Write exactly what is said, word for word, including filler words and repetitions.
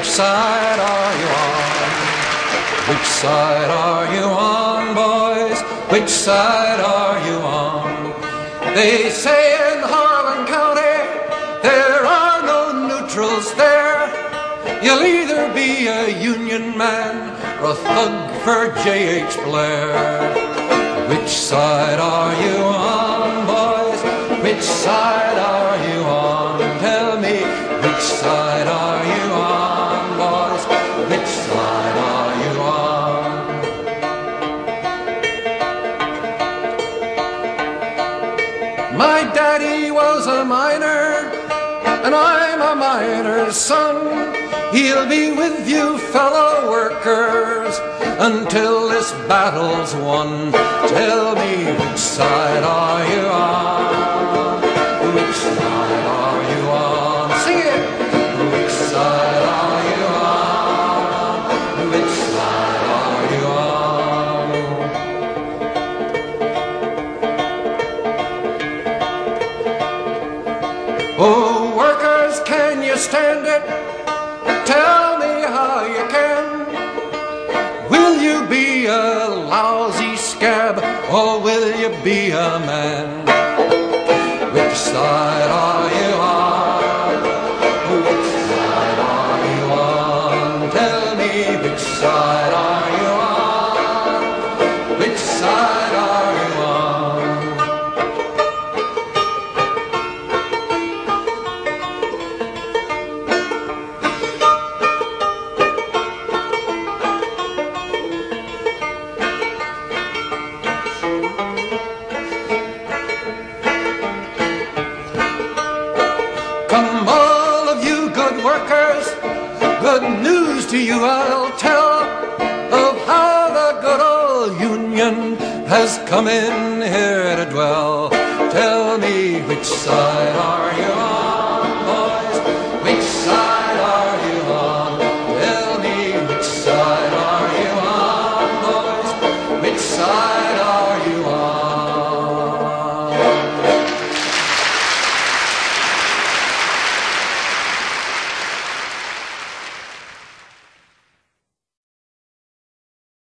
which side are you on? Which side are you on, boys? Which side are you on? They say in Harlan County there are no neutrals there. You'll either be a Union man or a thug for J H Blair. Which side are you on, boys? Which side are you on? Tell me, which side are you on, boys? Which side are you on? My daddy was a miner, and I'm a miner's son. He'll be with you, fellow workers, until this battle's won. Tell me, which side are you on? Which side are you on? Sing it! Which side are you on? Which side are you on? Oh, workers, can you stand it? Tell me how you can. Will you be a lousy scab, or will you be a man? Which side are you on? Which side are you on? Tell me, which side are you on? Which side are you on? Come, all of you good workers, good news to you I'll tell of how the good old Union has come in here to dwell. Tell me, which side are you